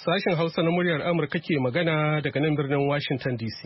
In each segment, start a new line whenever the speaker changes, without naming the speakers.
Sashen Hausa na muryar Amurka ke magana daga nan birnin Washington DC.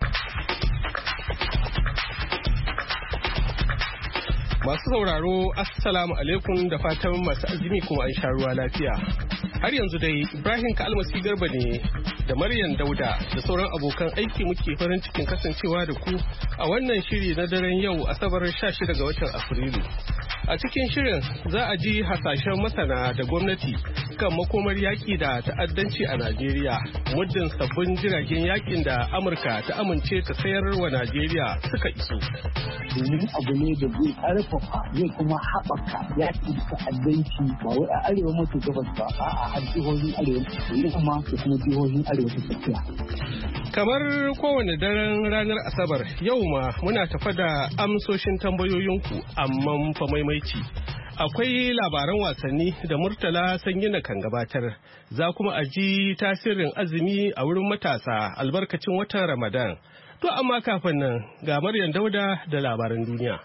Masu sauraro, Assalamu alaikum da fatan masu azumi kuma an sha ruwa lafiya. Har yanzu dai Ibrahim Kalmasi Garba ne da Maryam Dauda da sauran abokan aiki muke farin cikin kasancewa da ku a wannan shiri na daren yau Asabar 16 ga watan Afrilu. A cikin shirin za a ji hasashen masana da gwamnati kan makomar yaƙi da ta'addanci a Najeriya, muddin sabbin jiragen yaƙin da Amurka ta amince ta sayar wa Najeriya suka iso.
Domin abu ne da zai ƙarfafa zai kuma haɓaka yaƙi da ta'addanci ba wai a arewa maso gabas ba a jihohin arewa da kuma jihohin arewa ta tsakiya.
Kamar kowane daren ranar Asabar, yau ma muna tafa da amsoshin tambayoyinku amma fa maimaici. Akwai labaran wasanni da Murtala Sanyina kan gabatar, za kuma a ji tasirin azumi a wurin matasa albarkacin watan Ramadan. To amma kafin nan ga Maryam Dauda da labaran duniya.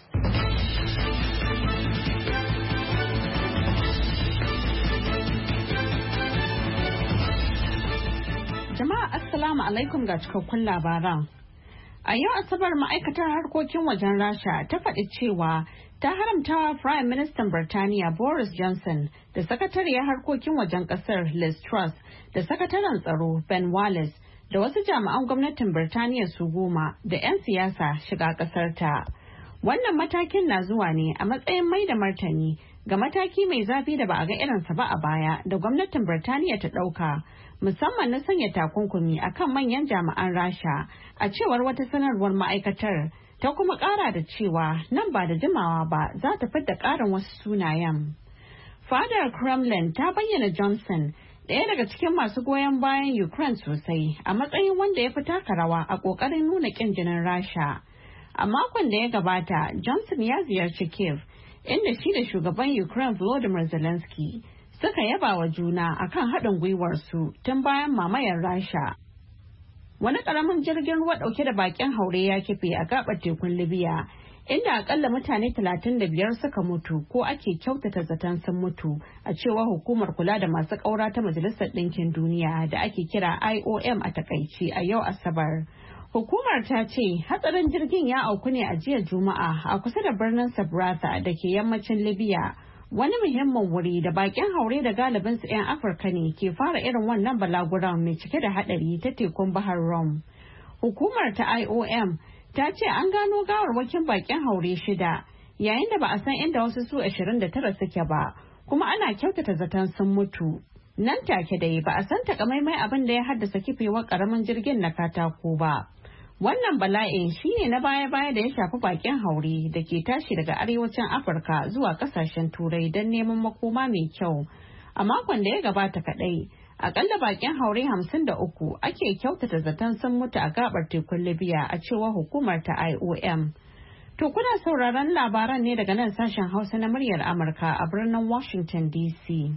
Jama'a Assalamu alaikum ga cikakkun labaran. A yau Asabar ma'aikatar harkokin wajen Rasha ta faɗi cewa ta haramtawa Prime Minister Birtaniya Boris Johnson da sakatariyar harkokin wajen ƙasar Liz Truss da sakataren tsaro Ben Wallace da wasu jami'an gwamnatin Birtaniya su 10 da 'yan siyasa shiga ƙasar ta. Wannan matakin na zuwa ne a matsayin mai da martani ga mataki mai zafi da ba a ga irinsa ba a baya da gwamnatin Birtaniya ta ɗauka, musamman na sanya takunkumi akan manyan jami'an Rasha, a cewar wata sanarwar ma'aikatar, ta kuma ƙara da cewa nan ba da jimawa ba za ta fidda ƙarin wasu sunayen. Fadar Kremlin ta bayyana Johnson, ɗaya daga cikin masu goyon bayan Ukraine sosai, a matsayin wanda ya fi taka rawa a ƙoƙarin nuna ƙin jinin Rasha. A makon da ya gabata, Johnson ya ziyarci Kiev, inda shi da shugaban Ukraine Volodymyr Zelensky suka yaba wa juna akan haɗin gwiwarsu tun bayan mamayar Rasha. Wani ƙaramin jirgin ruwa ɗauke da baƙin haure ya kife a gaɓar tekun Libya, inda akalla mutane 35 suka mutu ko ake kyautata zaton sun mutu, a cewar hukumar kula da masu ƙaura ta Majalisar Ɗinkin Duniya da ake kira IOM a takaice a yau Asabar. Hukumar ta ce hatsarin jirgin ya auku ne a jiya Juma'a a kusa da birnin Sabratha da ke yammacin Libya, wani muhimmin wuri da bakin haure da galibin su 'yan Afirka ne ke fara irin wannan balaguran mai cike da hadari ta tekun Bahar Rum. Hukumar ta IOM ta ce an gano gawarwakin bakin haure 6 yayin da ba a san inda wasu su 29 suke ba, kuma ana kyautata zaton sun mutu. Nan take dai ba a san takamaimai abin da ya haddasa kifewar karamin jirgin na katako ba. Wannan bala'in shine na baya-baya da ya shafi bakin haure da ke tashi daga arewacin Afirka zuwa kasashen Turai don neman makoma mai kyau. A makon da ya gabata kadai, akalla bakin haure 53 ake kyautata zaton sun mutu a gabar tekun Libya, a cewar hukumar ta IOM. To kuna sauraron labaran ne daga nan sashen Hausa na muryar Amurka a birnin Washington DC.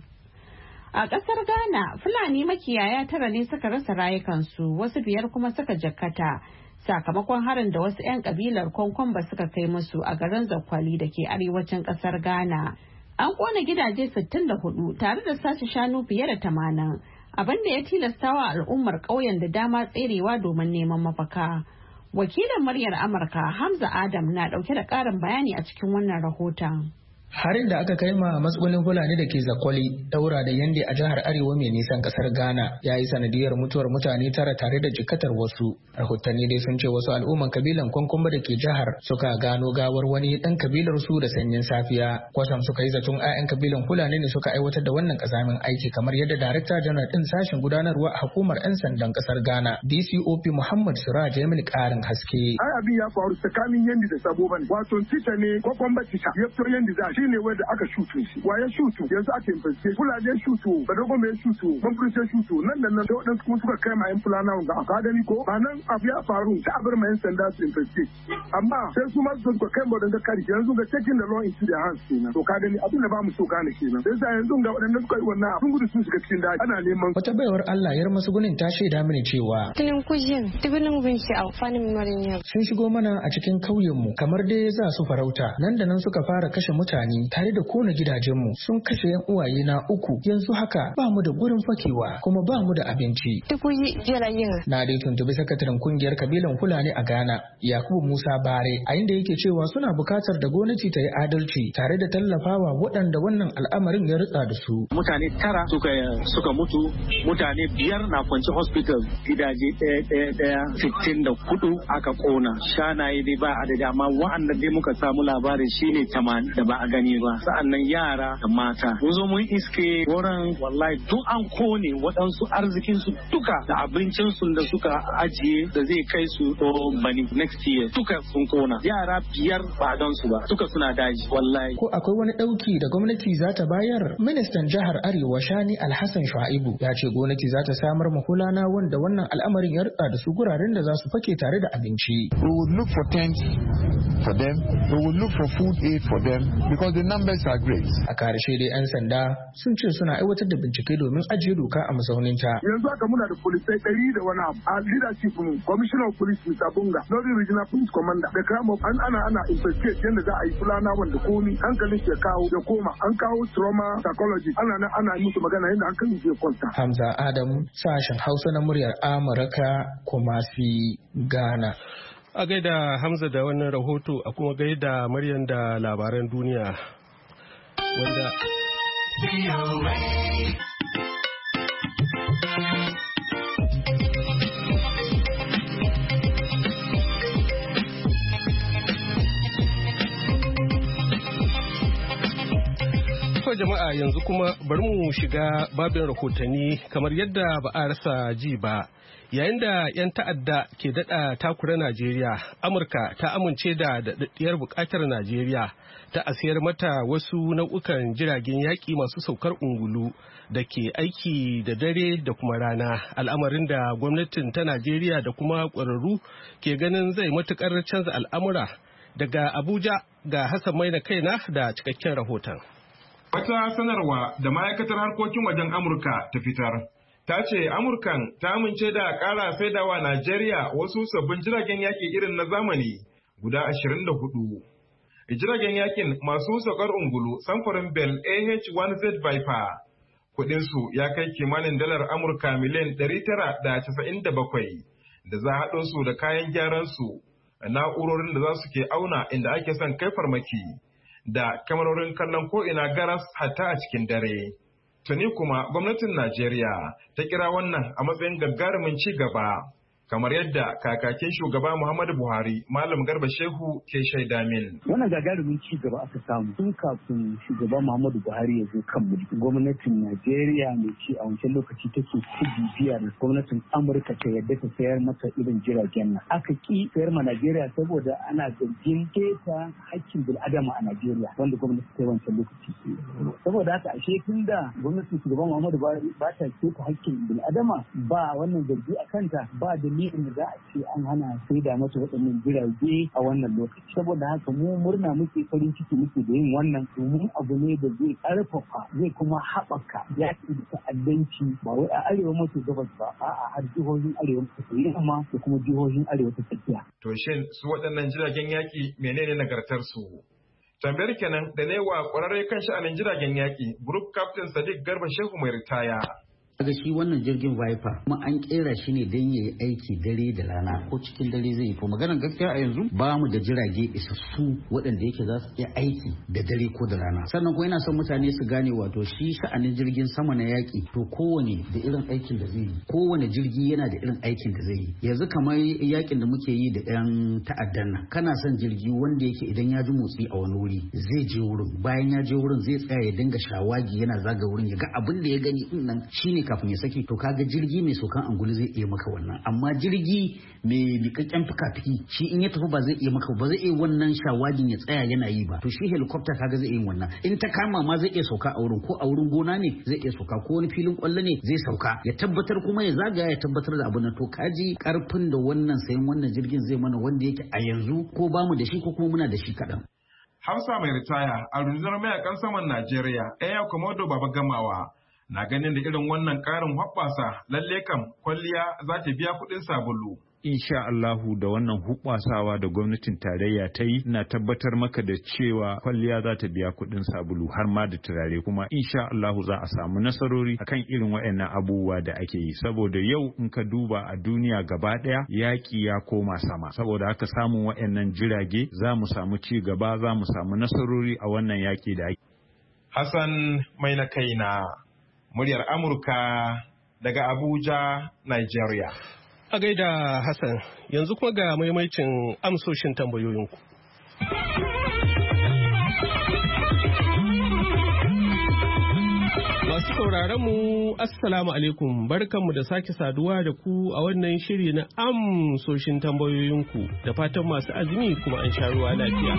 A ƙasar Ghana, Fulani makiyaya 9 ne suka rasa rayukansu, wasu 5 kuma suka jakkata sakamakon harin da wasu 'yan kabilar Konkomba suka kai musu a garin Zakwali da ke arewacin ƙasar Ghana. An ƙona gidaje 64 tare da sace shanu fiye da 80, abin da ya tilastawa al'ummar ƙauyen da dama tserewa domin neman mafaka. Wakilin muryar Amurka Hamza Adam na ɗauke da ƙarin bayani a cikin wannan rahoton.
Harin da aka kai ma matsugunin Fulani da ke Zakwali, daura da Yande a jihar Arewa mai nisan kasar Ghana, ya yi sanadiyar mutuwar mutane 9 tare da jikatar wasu. Rahotanni dai sun ce wasu al'umman kabilan Konkomba da ke jihar suka gano gawar wani dan kabilar su da sanyin safiya. Kwasam suka yi zaton 'ya'yan kabilan Fulani ne suka aiwatar da wannan kazamin aiki, kamar yadda Darakta Janar din sashen gudanarwa a hukumar 'yan sandan kasar Ghana, DCOP Muhammad Siraj ya mini karin haske.
Abin ya faru tsakanin Yande da Sabo bane. Wato tita ne Konkomba tita. Ya fito Yande za shi ne wanda aka shutu shi. Waye shutu? Yanzu ake investigate. Fulani shutu, Badogo mai shutu, Bamburishe shutu. Nan da nan da waɗansu kuma suka kai ma 'yan Fulani wanda aka gani ko ba nan abu ya faru ta abar ma 'yan sanda su investigate. Amma sai su ma su suka kai ma da kari yanzu ga taking the law into their hands kenan. To ka gani abin da ba mu so gane kenan. Sai yanzu ga waɗanda suka yi wannan sun gudu sun shiga cikin daji ana neman.
Wata baiwar Allah yar Masugunin ta shaida mini cewa sun shigo mana a cikin kauyenmu kamar dai za su farauta, nan da nan suka fara kashe mutane Fulani tare da kona gidajenmu sun kashe 'yan uwaye na 3 yanzu haka ba mu da gurin fakewa kuma ba mu da abinci. Na dai tuntubi sakataren kungiyar kabilan Fulani a Ghana, Yakubu Musa Bare, a inda yake cewa suna bukatar da gwamnati ta yi adalci tare da tallafawa waɗanda wannan al'amarin ya ritsa da su.
Mutane 9 suka mutu, mutane 5 na kwanci hospital, gidaje ɗaya 64 aka kona. Shanaye dai ba adadi, amma wa'anda dai muka samu labarin shine 80 da ba a gani ba. Sa'annan yara da mata. Mun zo mun iske wurin wallahi duk an kone waɗansu arzikinsu duka da abincinsu da suka ajiye da zai kai su bani next year duka sun kona. Yara 5 ba don su ba, duka suna daji wallahi.
Ko akwai wani ɗauki da gwamnati za ta bayar? Ministan jihar Arewa Shani Alhassan Shu'aibu ya ce gwamnati za ta samar ma Fulana wanda wannan al'amarin ya rutsa da su guraren da za su fake tare da abinci.
We will look for tents for them. We will look for food aid for them because the numbers are great.
A karshe dai 'yan sanda sun ce suna aiwatar da bincike domin ajiye doka a mazauninta.
Yanzu haka muna da polisai 100 da wani abu. A leadership mu, Commissioner of Police Mr. Bunga, Northern Regional Police Commander, da kama ana investigate yadda za a yi Fulana wanda komi hankalin ke kawo da koma. An kawo trauma psychology, ana yi musu magana yadda hankalin ke kwanta.
Hamza Adam, sashen Hausa na muryar Amurka, Kumasi, Ghana.
A gaida Hamza da wannan rahoto, a kuma gaida Maryam da labaran duniya. Wanda jama'a yanzu kuma bari mu shiga babin rahotanni kamar yadda ba a rasa ji ba. Yayin da 'yan ta'adda ke daɗa takura Najeriya, Amurka ta amince da daɗaɗɗiyar buƙatar Najeriya ta a sayar mata wasu nau'ukan jiragen yaƙi masu saukar ungulu da ke aiki da dare da kuma rana, al'amarin da gwamnatin ta Najeriya da kuma ƙwararru ke ganin zai matuƙar canza al'amura. Daga Abuja ga Hassan Maina kaina da cikakken rahoton.
Wata sanarwa da ma'aikatar harkokin wajen Amurka ta fitar ta ce Amurkan ta amince da ƙara saidawa Najeriya wasu sabbin jiragen yaƙi irin na zamani guda 24. Jiragen yaƙin masu saukar ungulu samfurin Bell AH-1Z Viper kuɗinsu ya kai kimanin dalar Amurka miliyan 997 da za a haɗo su da kayan gyaran su, na'urorin da za su ke auna inda ake son kai farmaki da kamarorin kallon ko'ina garas hatta a cikin dare. Tuni kuma gwamnatin Najeriya ta kira wannan a matsayin gagarumin ci gaba, kamar yadda kakakin shugaba Muhammadu Buhari, Malam Garba Shehu ke shaida min.
Wannan gagarumin ci gaba aka samu tun kafin shugaba Muhammadu Buhari ya zo kan mulki. Gwamnatin Najeriya mai ci a wancan lokaci take ci bibiya da gwamnatin Amurka ta yadda ta sayar mata irin jiragen nan. Aka ki sayar ma Najeriya saboda ana zargin keta hakkin bil'adama a Najeriya wanda gwamnati ta yi wancan lokaci. Saboda haka ashe tun da gwamnatin shugaba Muhammadu Buhari ba ta keta hakkin bil'adama ba wannan zargi a kanta ba da da za a ce an hana sai da mata waɗannan jirage a wannan lokaci. Saboda haka mu murna muke, farin ciki muke da yin wannan domin abu ne da zai ƙarfafa zai kuma haɓaka yaƙi da ta'addanci ba wai a arewa maso gabas ba a'a har jihohin arewa maso yamma da kuma jihohin arewa ta tsakiya.
To shin su waɗannan jiragen yaƙi menene nagartar su? Tambayar kenan da ne wa ƙwararre kan sha'anin jiragen yaƙi Group Captain Sadiq Garba Shehu mai ritaya.
Daga shi wannan jirgin Viper kuma an kera shi ne don yayi aiki dare da rana ko cikin dare zai yi. To maganar gaskiya a yanzu ba mu da jirage isassu waɗanda yake za su iya aiki da dare ko da rana. Sannan kuma yana son mutane su gane wato shi sha'anin jirgin sama na yaƙi to kowane da irin aikin da zai yi. Kowane jirgi yana da irin aikin da zai yi. Yanzu kamar yaƙin da muke yi da ɗan ta'addan nan. Kana son jirgi wanda yake idan ya ji motsi a wani wuri zai je wurin. Bayan ya je wurin zai tsaya ya dinga shawagi yana zaga wurin ya ga abin da ya gani din nan shine kafin ya saki. To kaga jirgi mai saukan angulu zai iya maka wannan, amma jirgi mai miƙaƙƙen fuka-fuki shi in ya tafi ba zai iya maka, ba zai iya wannan shawagin ya tsaya yana yi ba. To shi helicopter kaga zai iya wannan, in ta kama ma zai iya sauka a wurin, ko a wurin gona ne zai iya sauka, ko wani filin kwallo ne zai sauka ya tabbatar kuma ya zagaya ya tabbatar da abin nan. To kaji karfin da wannan sayan wannan jirgin zai mana wanda yake a yanzu ko bamu da shi ko kuma muna da shi kaɗan.
Hausa mai ritaya a rundunar mayakan saman Najeriya, Air Komodo Baba Gamawa, na ganin da irin wannan ƙarin hoɓɓasa lalle kam kwalliya za ta biya kuɗin sabulu.
insha Allahu da wannan hubbasawa da gwamnatin tarayya ta yi, ina tabbatar maka da cewa kwalliya za ta biya kuɗin sabulu har ma da turare, kuma insha Allahu za a samu nasarori akan irin waɗannan abubuwa da ake yi, saboda yau in ka duba a duniya gaba ɗaya yaƙi ya koma sama, saboda haka samun waɗannan jirage za mu samu ci gaba, za mu samu nasarori a wannan yaƙi da ake.
Hassan mai na kaina, muryar Amurka daga Abuja, Nigeria.
A gaida Hassan, yanzu kuma ga maimaicin amsoshin tambayoyinku. Masu sauraron mu Assalamu alaikum, barkanmu da sake saduwa da ku a wannan shiri na amsoshin tambayoyinku, da fatan masu azumi kuma an sha ruwa lafiya.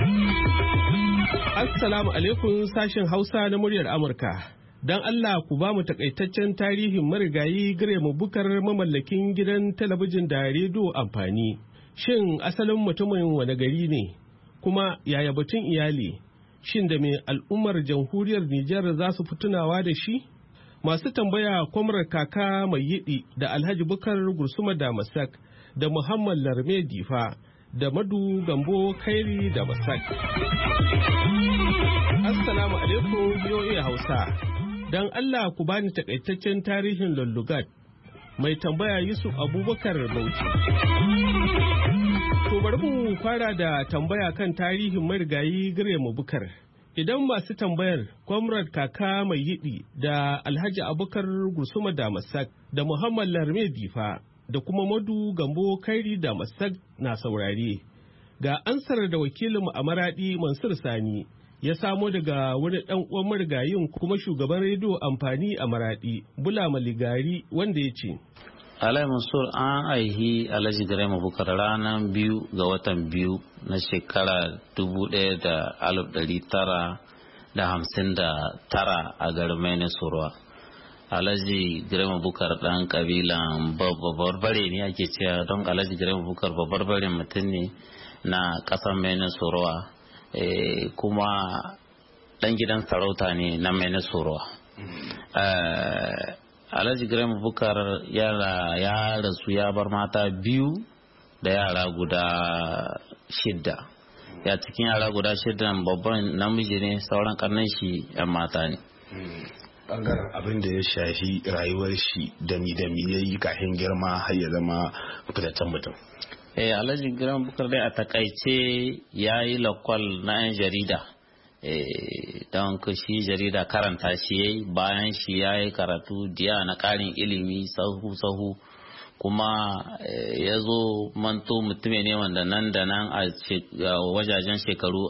Assalamu alaikum sashen Hausa na muryar Amurka. Don Allah ku ba mu takaitaccen tarihin marigayi Graham Bukar, mamallakin gidan talabijin da rediyo amfani. Shin asalin mutumin wane gari ne? Kuma yaya batun iyali? Shin da mai al'ummar jamhuriyar Nijar za su fi tunawa da shi? Masu tambaya Kwamrar Kaka Mai Yiɗi da Alhaji Bukar Gursuma da Masak da Muhammad Larme Difa da Madu Gambo Kairi da Masak. Assalamu alaikum VOA Hausa. Don Allah ku bani takaitaccen tarihin Lullugat. Mai tambaya Yusuf Abubakar Bauchi. To bari mu fara da tambaya kan tarihin marigayi Graham Bukar. Idan masu tambayar Comrade Kaka Mai Yiɗi da Alhaji Abubakar Gursuma da Masak da Muhammad Larme Difa da kuma Madu Gambo Kairi da Masak na saurare, ga ansar da wakilinmu a Maradi Mansur Sani ya samo daga wani ɗan uwan marigayin kuma shugaban rediyo amfani a Maradi, Bula Maligari, wanda ya ce.
Alai Mansur, an aihi Alhaji Graham Bukar ranar 2 ga watan 2 na shekara 1959 a garin Minesurwa. Alhaji Graham Bukar ɗan kabilan Babarbare ne ake cewa, don Alhaji Graham Bukar Babarbare mutum ne na ƙasar Minesurwa. Kuma ɗan gidan sarauta ne na Minesurwa. Alhaji Graham Bukar ya rasu ya bar mata 2 da yara guda 6. Ya cikin yara guda 6 babban namiji ne, sauran karnan shi 'yan mata ne.
Bangaren abin da ya shafi rayuwar shi dami ya yi kafin girma har ya zama fitaccen mutum.
Alhaji Graham Bukar dai a takaice ya yi lakwal na 'yan jarida, don shi jarida karanta shi ya yi, bayan shi ya yi karatu diya na ƙarin ilimi sahu kuma ya zo manto mutum ne wanda nan da nan a wajajen shekaru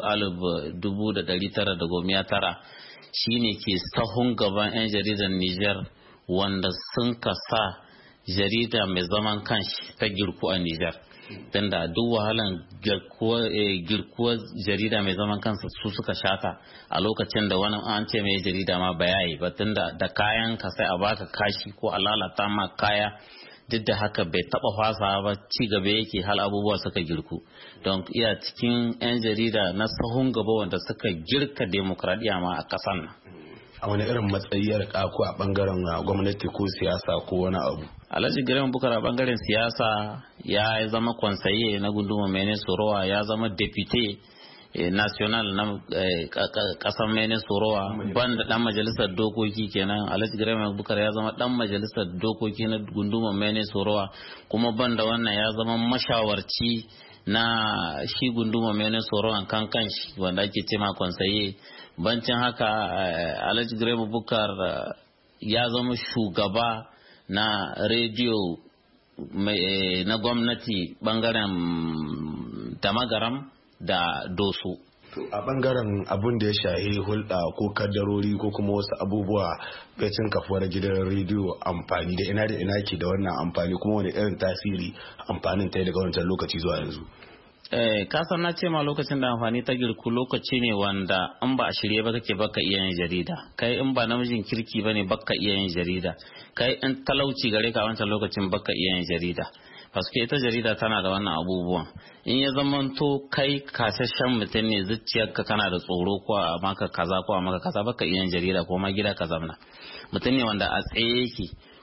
1919 shi ne ke sahun gaban 'yan jaridar Nijar wanda sun kasa jarida mai zaman kanshi ta girku a Nijar. Tunda duk wahalan girkuwar jarida mai zaman kansa su suka shata a lokacin da wani an ce mai jarida ma ba yayi ba, tunda da kayan ka sai a baka kashi ko a lalata ma kaya, duk da haka bai taba fasa ba, ci gaba yake hal abubuwa suka girku. Don iya cikin 'yan jarida na sahun gaba wanda suka girka demokradiyya ma a kasan nan.
A wani irin matsayi ya rika ko a bangaren gwamnati ko siyasa ko wani abu?
Alhaji Graham Bukar a bangaren siyasa ya zama kwansaye na gunduma Minesurwa, ya zama deputy national na kasar Minesurwa, banda dan majalisar dokoki kenan. Alhaji Graham Bukar ya zama dan majalisar dokoki na gunduma Minesurwa, kuma banda wannan ya zama mashawarci na shi gunduma Minesurwa kan kanshi wanda ake cema kwansaye. Bancin haka Alhaji Graham Bukar ya zama shugaba na rediyo na gwamnati bangaren Damagaram da Doso.
A bangaren abun da ya shahi hulɗa ko kaddarori ko kuma wasu abubuwa bacin kafuwar gidan rediyo amfani da ina ke da wannan amfani, kuma wani irin tasiri amfanin ta yi daga wancan lokaci zuwa yanzu?
Kasan na ce ma lokacin da amfani ta girku lokaci ne wanda in ba a shirye ba kake baka iya yin jarida, kai in ba namijin kirki ba ne baka iya yin jarida, kai in talauci gare ka wancan lokacin baka iya yin jarida. Paske ita jarida tana da wannan abubuwan, in ya zamanto kai kasashen mutum ne, zuciyarka kana da tsoro ko a maka kaza ko a maka kaza, baka iya yin jarida ko ma gida ka zamna. Mutum ne wanda a tsaye yake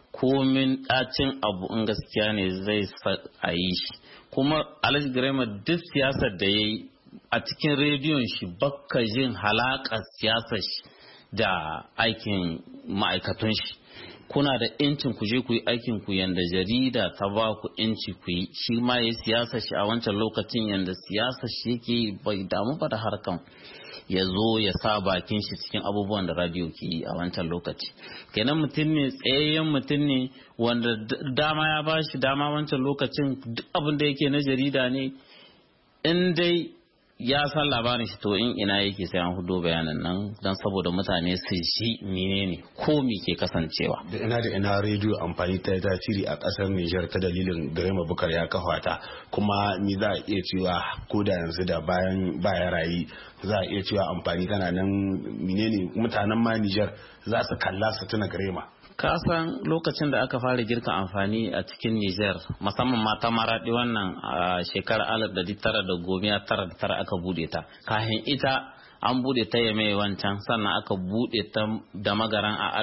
komin ɗacin abu in gaskiya ne zai a yi shi. Kuma Alhaji Girma duk siyasar da ya yi a cikin rediyon shi bakka jin halakar siyasar shi da aikin ma'aikatun shi. Kuna da incin ku je ku yi aikin ku yanda jarida ta ba ku inci ku yi. Shi ma ya siyasar shi a wancan lokacin yanda siyasar shi yake bai damu ba da harkan ya zo ya sa bakin shi cikin abubuwan da radio ke yi a wancan lokaci. Kenan mutum ne tsayayyen mutum ne wanda dama ya ba shi dama wancan lokacin duk abin da yake na jarida ne in dai ya san labarin shi to in ina yake sai an hudo bayanan nan don saboda mutane su shi menene ko me ke kasancewa.
Da ina rediyo amfani ta tasiri a kasar Nijar ta dalilin Girma Bukar ya kafa ta, kuma ni za a iya cewa ko da yanzu da baya rayi za a iya cewa amfani tana nan menene mutanen ma Nijar za su kalla su tuna Girma.
Ka san lokacin da aka fara girka amfani a cikin Niger musamman mata maraɗi wannan a shekarar 1999 aka bude ta. Kahin ita an bude ta Yame wancan sannan aka bude ta da Magaran a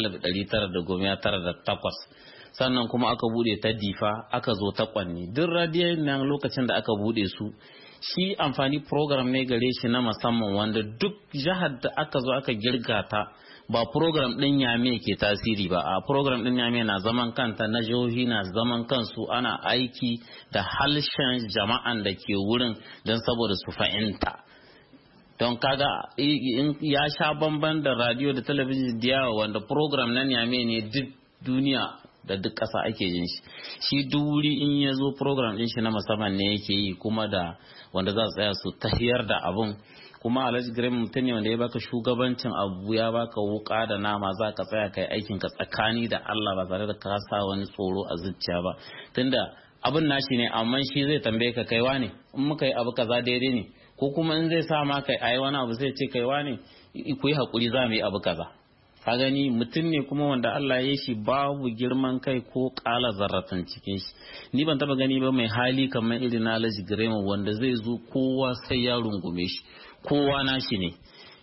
1998 sannan kuma aka bude ta Difa aka zo ta Kwanni. Duk radiyon nan lokacin da aka bude su shi amfani program ne gare shi na musamman wanda duk jihar da aka zo aka girka ta ba program din Yame ke tasiri ba, a program din Yame na zaman kanta, na jihohi na zaman kansu, ana aiki da halshen jama'an da ke wurin don saboda su fahimta. Don kaga ya sha bamban da radio da talabijin da yawa wanda program na Yame ne duk duniya da duk ƙasa ake jin shi. Shi duk wuri in ya zo program din shi na musamman ne yake yi kuma da wanda za su tsaya su tahiyar da abun. Kuma Alhaji Girma mutum ne wanda ya baka shugabancin abu, ya baka wuka da nama, za ka tsaya kai aikin ka tsakani da Allah ba tare da ka sa wani tsoro a zuciya ba, tunda abin nashi ne amma shi zai tambaye ka kaiwa ne in muka yi abu kaza daidai ne, ko kuma in zai sa ma kai ayi wani abu zai ce kaiwa ne ku yi hakuri za mu yi abu kaza. Ka gani mutum ne kuma wanda Allah ya shi babu girman kai ko kala zarratan cikin shi. Ni ban taba gani ba mai hali kamar irin na Alhaji Girma wanda zai zo kowa sai ya rungume shi, kowa nashi ne.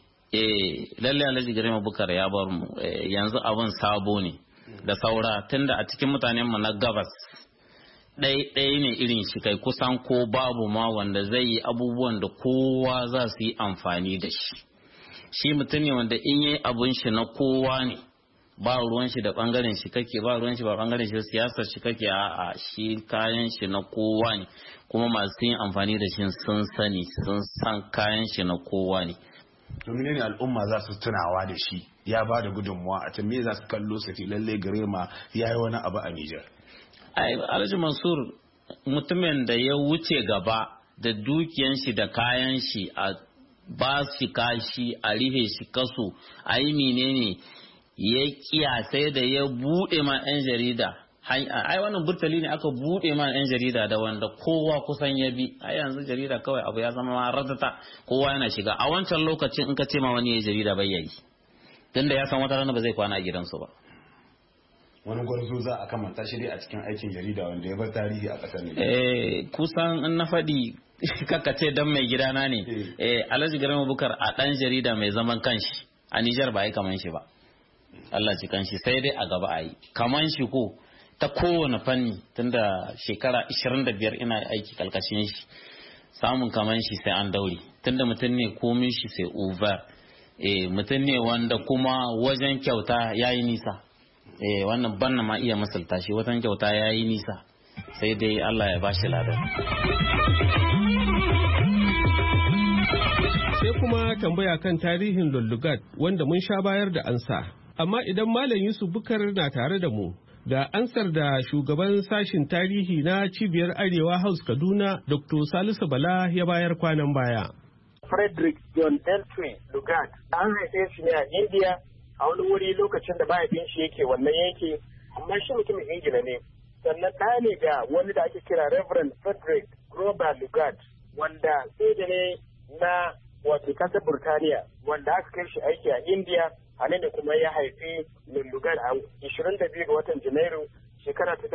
Lalle Alhaji Girma Bukar ya bar mu yanzu abin sabo ne da saura, tunda a cikin mutanen mu na gabas ɗaya ne irin shi kai kusan ko babu ma wanda zai yi abubuwan da kowa za su yi amfani da shi. Shi mutum ne wanda in yi abun shi na kowa ne, ba ruwan shi da bangaren shi kake, ba ruwan shi ba bangaren shi siyasar shi kake, a shi kayan shi na kowa ne, kuma masu yin amfani da shi sun sani, sun san kayan shi na kowa ne.
Domin ne al'umma za su tunawa da shi, ya ba da gudunmuwa a can me za su kallo su fi lalle Girma ya yi wani abu a Nijar.
Alhaji Mansur mutumin da ya wuce gaba da dukiyan shi da kayan shi a ba shi kashi, a rihe shi kaso, a yi menene ya kiyasai da ya buɗe ma 'yan jarida. Ai wannan burtali ne aka buɗe ma 'yan jarida da wanda kowa kusan ya bi. Ai yanzu jarida kawai abu ya zama ma ratata, kowa yana shiga. A wancan lokacin in ka ce ma wani ya jarida bai yayi, tunda ya san wata rana ba zai kwana a gidansu ba.
Wani gwarzo za a kamanta shi dai a cikin aikin jarida wanda ya bar tarihi a ƙasar ne.
Kusan in na faɗi ce dan mai gidana ne. Alhaji Girma Bukar a ɗan jarida mai zaman kanshi a Nijar ba a yi kaman shi ba. Allah ci kanshi sai dai a gaba a yi. Kaman shi ko ta kowane fanni tunda shekara 25 ina aiki kalkashin shi. Samun kaman shi sai an daure. Tunda mutum ne komin shi sai over. Mutum ne wanda kuma wajen kyauta ya yi nisa. Wannan banna ma iya misalta shi, wajen kyauta ya yi nisa. Sai dai Allah ya bashi ladan.
Sai kuma tambaya kan tarihin Lullugat wanda mun sha bayar da ansa. Amma idan Malam Yusuf Bukar na tare da mu, ga ansar da shugaban sashin tarihi na Cibiyar Arewa House Kaduna, Dr. Salisu Bala ya bayar kwanan baya.
Frederick John Elfrey Lugard an haife shi ne a India a wani wuri lokacin da mahaifin shi yake wannan yake, amma shi mutumin Ingila ne. Sannan ɗaya ne ga wani da ake kira Reverend Frederick Grover Lugard, wanda soja ne na wato kasar Burtaniya, wanda aka kai shi aiki a India, a nan da kuma ya haifi Lugard a 22 ga watan Janairu shekara ta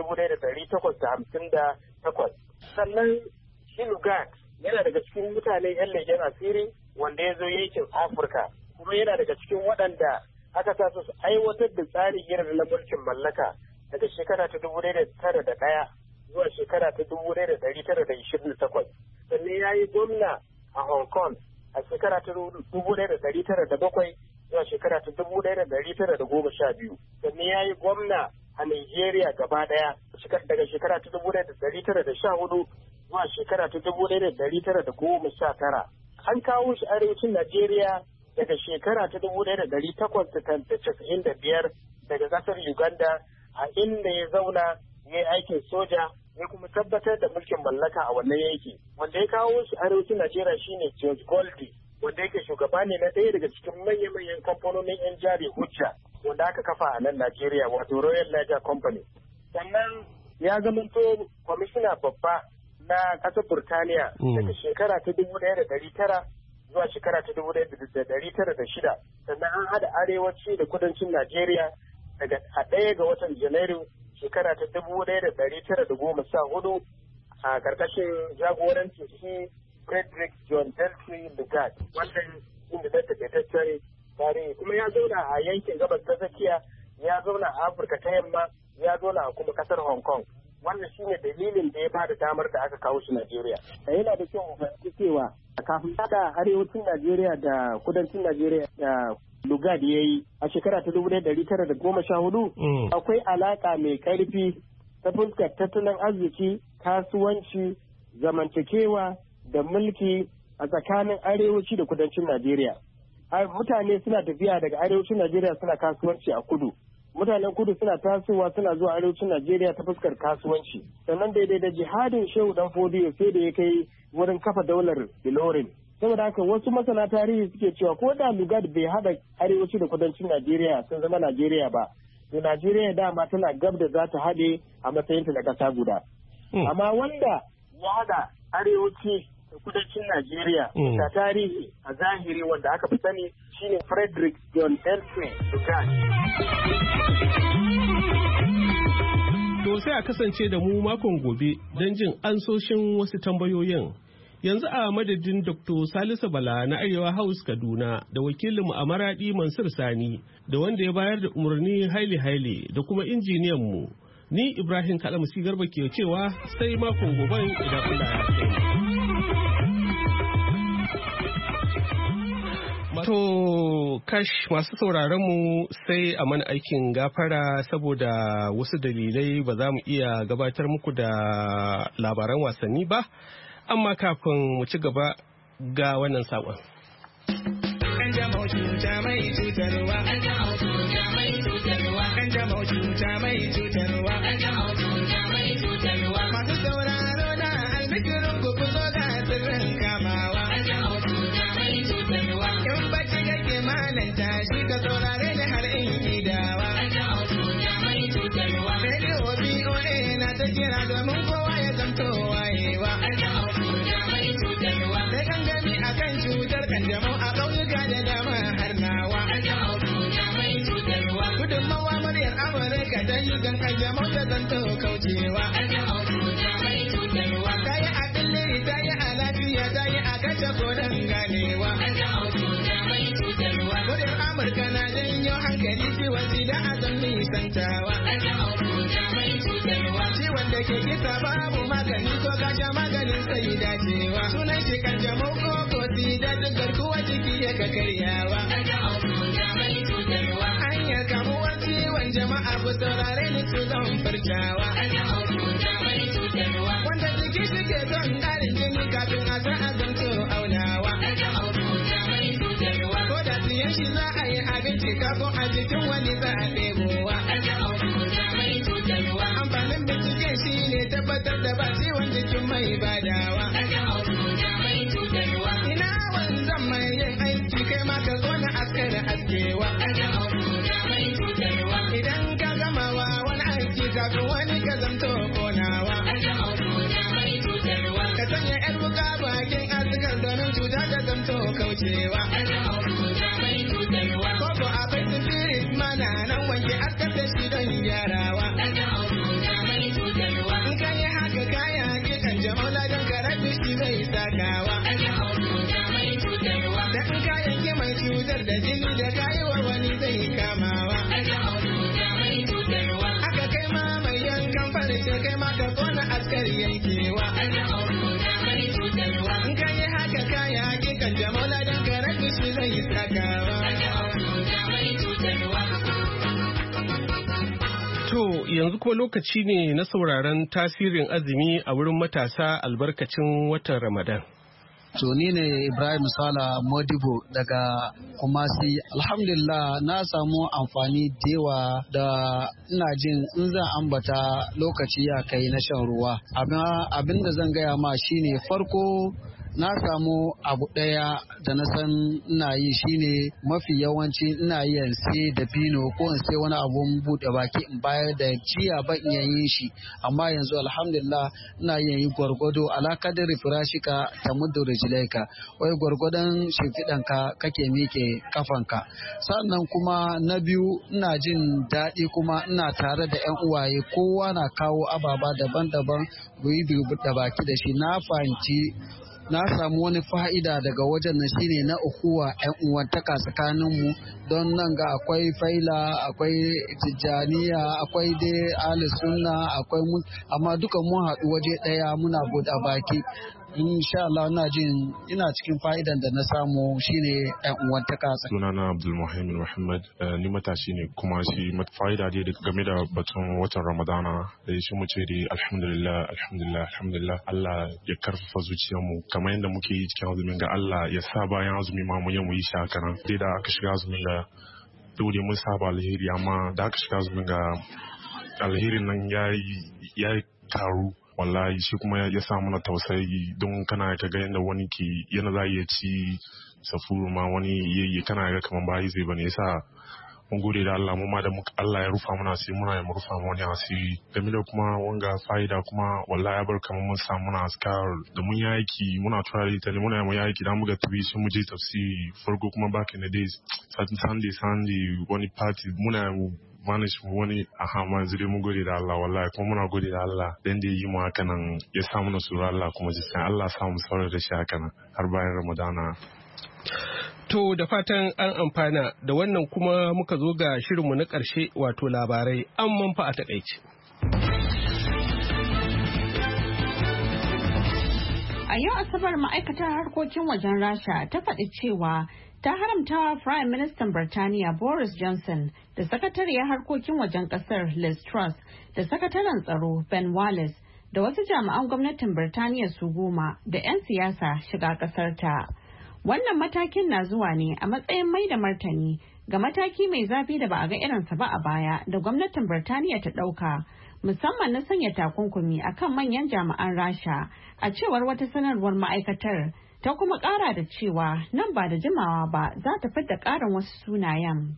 1858. Sannan shi Lugard yana daga cikin mutane 'yan leken asiri wanda ya zo yankin Afirka, kuma yana daga cikin waɗanda aka sa su aiwatar da tsari irin na mulkin mallaka daga shekara ta 1901 zuwa shekara ta 1928. Sannan ya yi gwamna a Hong Kong a shekara ta 1907 zuwa shekara ta 1912. Sannan ya yi gwamna a Nigeria gaba ɗaya daga shekara ta 1914 zuwa shekara ta 1919. An kawo shi arewacin Najeriya daga shekara ta 1895 daga ƙasar Uganda, a inda ya zauna ya yi aikin soja ya kuma tabbatar da mulkin mallaka a wannan yanki. Wanda ya kawo shi arewacin Najeriya shine George Goldie, wanda yake shugaba ne na ɗaya daga cikin manya-manyan kamfanonin 'yan jari hujja wanda aka kafa a nan Najeriya, wato Royal Niger Company. Sannan ya zamanto kwamishina babba na ƙasar Burtaniya daga shekara ta 1900 zuwa shekara ta 1906. Sannan an haɗa arewaci da kudancin Najeriya daga 1 ga watan Janairu shekara ta 1914 a ƙarƙashin jagorancin shi Frederick John Deltry Lugard, wannan inda da takaitaccen tarihi. Kuma ya zauna a yankin gabas ta tsakiya, ya zauna a Afirka ta yamma, ya zauna a kuma ƙasar Hong Kong. Wannan shine dalilin da ya bada damar da aka kawo shi Najeriya. Yana da kyau mu fahimci cewa kafin da arewacin Najeriya da kudancin Najeriya da Lugard ya yi a shekara ta 1914 akwai alaka mai karfi ta fuskar tattalin arziki, kasuwanci, zamantakewa da mulki a tsakanin arewaci da kudancin Najeriya. Mutane suna tafiya daga arewacin Najeriya suna kasuwanci a kudu. Mutanen kudu suna tasowa suna zuwa arewacin Najeriya ta fuskar kasuwanci. Sannan daidai da jihadin Shehu Dan Fodiyo sai da ya kai wurin kafa daular Ilorin. Saboda haka wasu masana tarihi suke cewa ko da Lugard bai haɗa arewaci da kudancin Najeriya sun zama Najeriya ba, to Najeriya dama tana gab da za ta haɗe a matsayinta na ƙasa guda. Amma wanda ya haɗa arewaci da kudancin Najeriya da tarihi a zahiri wanda aka fi sani shine Frederick John Deltry Lugard.
To sai a kasance da mu makon gobe don jin ansoshin wasu tambayoyin. Yanzu a madadin Dr. Salisu Bala na Arewa House Kaduna da wakilinmu a Maradi Mansur Sani da wanda ya bayar da umarni Haile da kuma injiniyan mu. Ni Ibrahim Kalamusi Garba ke cewa sai makon goben idan Allah ya kai. To kash masu sauraron mu sai a mana aikin gafara saboda wasu dalilai ba za mu iya gabatar muku da labaran wasanni ba, amma kafin mu ci gaba ga wannan saƙon. Masu sauraro na almikirin ku zo ga sirrin kamawa. In bacci kake malanta shi ka saurare ni har in gidawa. Radio BOA na ta kira domin kowa ya zamto wayewa. Da gangami a kan cutar kanjamau a ƙauyuka da dama har nawa. Gudunmawa muryar Amurka ta yi kan kanjamau ta zanto kaucewa. Ta yi a ɗilliri, ta yi a lafiya, ta yi a kashe koren ganewa. Muryar Amurka na janyo hankali ciwon sida a san nisantawa. Ciwon da ke kisa babu magani ko kasha maganin sai dacewa. Sunan shi kanjamau ko sida duk garkuwa jiki ya ka karyawa. Hanyar kamuwar ciwon jama'a ku saurare ni su zan furtawa. Wanda jiki shi ke son ƙarin jini kafin a san azanto aunawa. Ko da siyan shi za a yi abinci kafin a jikin wani za a ɗebowa. Amfanin binciken shi ne tabbatar da ba ciwon jikin mai badawa. Ina wanzan mai yin aiki kai ma ka zo na askara askewa. Idan ka gamawa wani aiki kafin wani ka zamto konawa. Ka sanya yar wuka bakin askar domin cuta ta zamto kaucewa. Koko akwai spirit mana nan wanke askar da shi don gyarawa. In ka yi haka kaya hakikan jama'a don karatu shi zai sakawa. Da in ka yanke mai cutar da jini da kayi wa wani zai kamawa. Aka kai ma To yanzu kuma lokaci ne na sauraron tasirin azumi a wurin matasa albarkacin watan Ramadan.
To ni ne Ibrahim Sala Modibo daga Kumasi. Alhamdulillah na samu amfani da yawa da ina jin in zan ambata lokaci ya kai na shan ruwa. Abin da zan gaya ma shine farko na samu abu ɗaya da na san ina yi shine mafi yawanci ina yin sai da bino ko in sai wani abun buɗe baki in bayar da jiya ban iya yin shi amma yanzu alhamdulillah ina yin yi gwargwado alakadar firashika ta muddu rijilaika wai gwargwadon shimfiɗanka kake miƙe kafanka. Sannan kuma na biyu ina jin daɗi kuma ina tare da 'yan uwaye kowa na kawo ababa daban-daban buyi buɗe baki da shi na fahimci na samu wani fa'ida daga wajen nan shine na ukuwa 'yan uwantaka tsakaninmu don nan ga akwai faila akwai tijjaniya akwai dai ahli sunna akwai mun amma duka mun haɗu waje ɗaya muna buɗe baki insha Allah ina cikin fa'idan da na samu shine ƴan uwantaka.
Sunana Abdul Muhammad ni matashi ne kuma shi fa'ida dai game da batun watan Ramadana shi mu ce dai alhamdulillah Allah ya karfafa zuciyarmu kamar yadda muke yi cikin azumin ga Allah ya sa bayan azumi ma mu yi shi haka nan dai da aka shiga azumin ga dole mun saba alheri amma da aka shiga azumin ga alherin nan ya karu wallahi shi kuma ya sa mana tausayi don kana ka ga yadda wani ke yana za ya ci safuru ma wani yayi kana ga kaman bayi zai bane yasa mun gode da Allah mu ma da Allah ya rufa mana asiri muna ya rufa mu wani asiri game da kuma wanga fa'ida kuma wallahi ya bar kaman mun samu na askar da mun yaki muna turare ta ne muna mu yaki da muga tabi shi mu je tafsiri farko kuma back in the days Sunday wani party muna vanish wani manzuri mun gode da Allah wallahi kuma muna gode da Allah dan da yi mu haka nan ya sa mu sura Allah kuma jikin Allah sa mu saurar da shi haka nan har bayan Ramadana.
To da fatan an amfana da wannan kuma muka zo ga shirinmu na ƙarshe wato labarai an manfa a takaice.
A yau Asabar ma'aikatar harkokin wajen Rasha ta faɗi cewa ta haramtawa Prime Minister Birtaniya Boris Johnson da sakatariyar harkokin wajen kasar Liz Truss da sakataren tsaro Ben Wallace da wasu jami'an gwamnatin Birtaniya su 10 da 'yan siyasa shiga kasar ta. Wannan matakin na zuwa ne a matsayin mai da martani ga mataki mai zafi da ba a ga irinsa ba a baya da gwamnatin Birtaniya ta ɗauka musamman na sanya takunkumi akan manyan jami'an Rasha a cewar wata sanarwar ma'aikatar. Ta kuma ƙara da cewa nan ba da jimawa ba za ta fidda ƙarin wasu sunayen.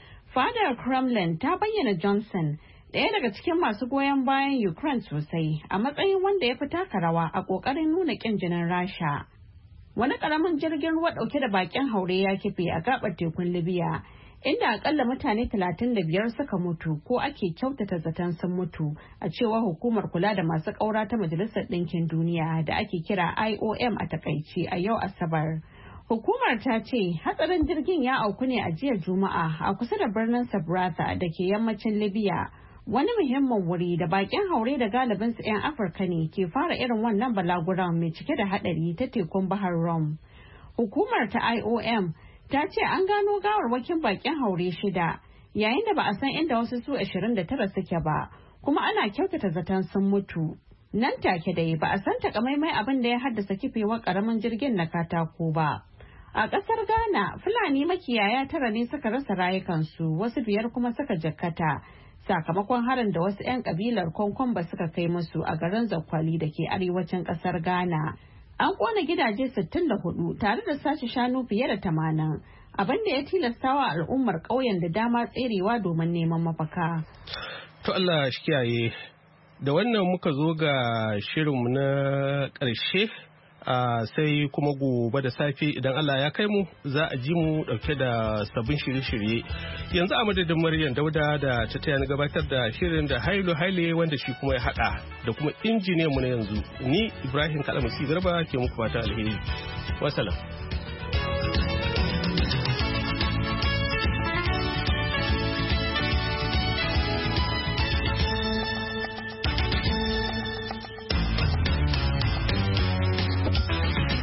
Fadar Kremlin ta bayyana Johnson ɗaya daga cikin masu goyon bayan Ukraine sosai a matsayin wanda ya fi taka rawa a ƙoƙarin nuna ƙin jinin Rasha. Wani ƙaramin jirgin ruwa ɗauke da baƙin haure ya kife a gaɓar tekun Libya, inda akalla mutane 35 suka mutu ko ake kyautata zaton sun mutu a cewar hukumar kula da masu ƙaura ta Majalisar Ɗinkin Duniya da ake kira IOM a takaice a yau Asabar. Hukumar ta ce hatsarin jirgin ya auku ne a jiya Juma'a a kusa da birnin Sabratha da ke yammacin Libya, wani muhimmin wuri da bakin haure da galibin su 'yan Afirka ne ke fara irin wannan balaguran mai cike da haɗari ta tekun Bahar Rum. Hukumar ta IOM ta ce an gano gawarwakin bakin haure 6 yayin da ba a san inda wasu su 29 suke ba kuma ana kyautata zaton sun mutu. Nan take dai ba a san takamaimai abin da ya haddasa kifewar karamin jirgin na katako ba. A ƙasar Ghana, Fulani makiyaya 9 ne suka rasa rayukansu wasu 5 kuma suka jikkata sakamakon harin da wasu 'yan kabilar Konkomba suka kai musu a garin Zakwali da ke arewacin ƙasar Ghana. An kona gidaje 64 tare da sace shanu fiye da 80, abin da ya tilastawa al'ummar ƙauyen da dama tserewa domin neman mafaka.
To Allah shi kiyaye. Da wannan muka zo ga shirinmu na ƙarshe sai kuma gobe da safe idan Allah ya kai mu za a ji mu ɗauke da sabbin shirye-shirye. Yanzu a madadin Maryam Dauda da ta taya ni gabatar da shirin da Hailu Haile wanda shi kuma ya haɗa da kuma injiniyan mu na yanzu ni Ibrahim Kalamasi Garba ke muku fata alheri. Wassalam.